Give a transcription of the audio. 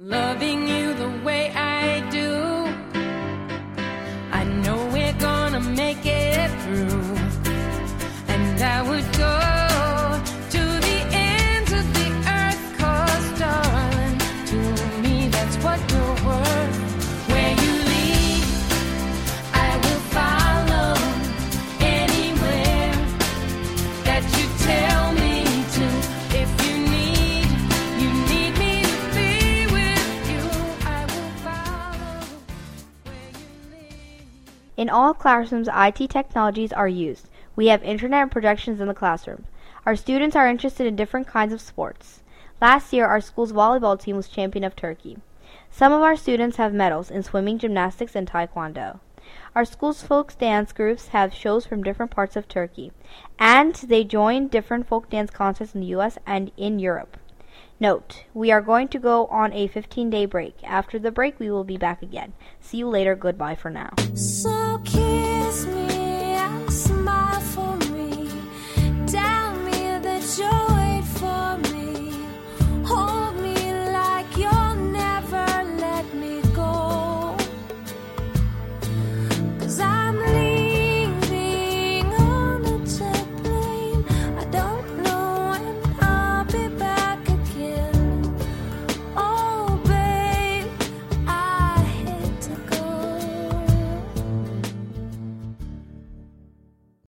Loving you the way I do, I know we're gonna make it through. And I would go to the ends of the earth, 'cause darling, to me that's what you're worth. Where you lead, I will follow. Anywhere that you tell me to. If you need me to be with you, I will follow where you lead. In all classrooms, IT technologies are used. We have internet and projections in the classroom. Our students are interested in different kinds of sports. Last year, our school's volleyball team was champion of Turkey. Some of our students have medals in swimming, gymnastics, and taekwondo. Our school's folk dance groups have shows from different parts of Turkey, and they join different folk dance concerts in the U.S. and in Europe. Note, we are going to go on a 15-day break. After the break, we will be back again. See you later. Goodbye for now. So cute.